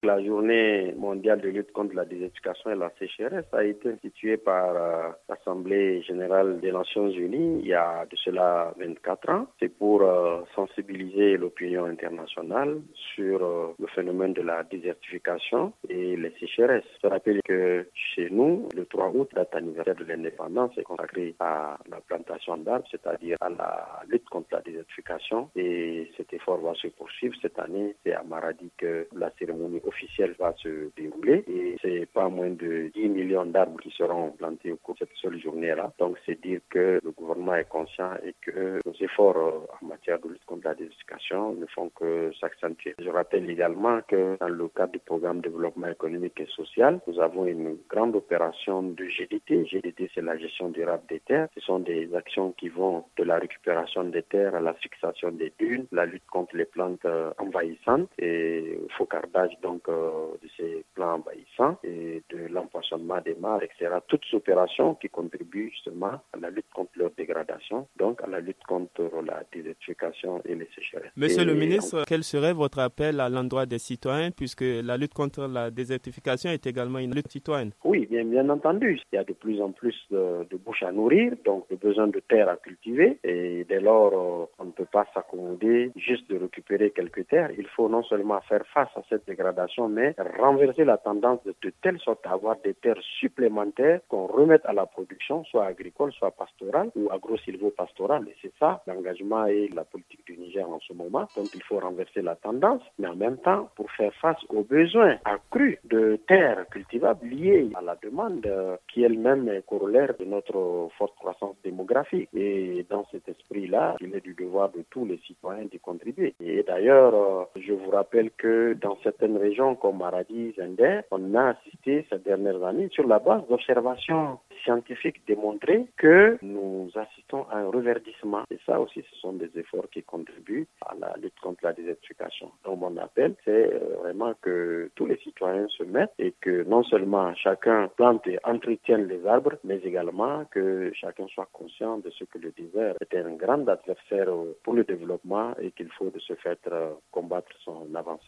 la journée mondiale de lutte contre la désertification et la sécheresse a été instituée par l'Assemblée générale des Nations Unies il y a de cela 24 ans. C'est pour sensibiliser l'opinion internationale sur le phénomène de la désertification et les sécheresses. Je rappelle que chez nous, le 3 août, date anniversaire de l'indépendance, est consacré à la plantation d'arbres, c'est-à-dire à la lutte contre la désertification. Et cet effort va se poursuivre cette année. C'est à Maradi que la cérémonie officielle va se dérouler. Et c'est pas moins de 10 millions d'arbres qui seront plantés au cours de cette seule journée-là. Donc c'est dire que le gouvernement est conscient et que nos efforts en matière de lutte contre la désertification ne font que s'accentuer. Je rappelle également que dans le cadre du programme de développement économique et social, nous avons une grande opération de GDT. GDT, c'est la gestion durable des terres. Ce sont des actions qui vont de la récupération des terres à la fixation des dunes, la lutte contre les plantes envahissantes et focardage donc de ces plants envahissants et de l'empoisonnement des mares, etc. Toutes ces opérations qui contribuent justement à la lutte contre leur dégradation, donc à la lutte contre la désertification et les sécheresses. Monsieur le ministre, quel serait votre appel à l'endroit des citoyens, puisque la lutte contre la désertification est également une lutte citoyenne? Oui, bien entendu. Il y a de plus en plus de bouches à nourrir, donc de besoin de terres à cultiver. Et dès lors, on ne peut pas s'accommoder juste de récupérer quelques terres. Il faut non seulement faire face à cette dégradation, mais renverser la tendance de telle sorte à avoir des terres supplémentaires qu'on remette à la production, soit agricole, soit pastorale ou agro-silvopastorale. Et c'est ça l'engagement et la politique du Niger en ce moment. Donc il faut renverser la tendance, mais en même temps, pour faire face aux besoins accrus de terres cultivables liés à la demande qui elle-même est corollaire de notre forte croissance démographique. Et dans cet esprit-là, il est du devoir de tous les citoyens d'y contribuer. Et d'ailleurs, je vous rappelle que dans certaines régions comme Maradi, Zender, on a assisté ces dernières années sur la base d'observations scientifiques démontrées que nous assistons à un reverdissement. Et ça aussi, ce sont des efforts qui contribuent à la lutte contre la désertification. Donc mon appel, c'est vraiment que tous les citoyens se mettent et que non seulement chacun plante et entretienne les arbres, mais également que chacun soit conscient de ce que le désert est un grand adversaire pour le développement et qu'il faut de ce fait combattre son avancée.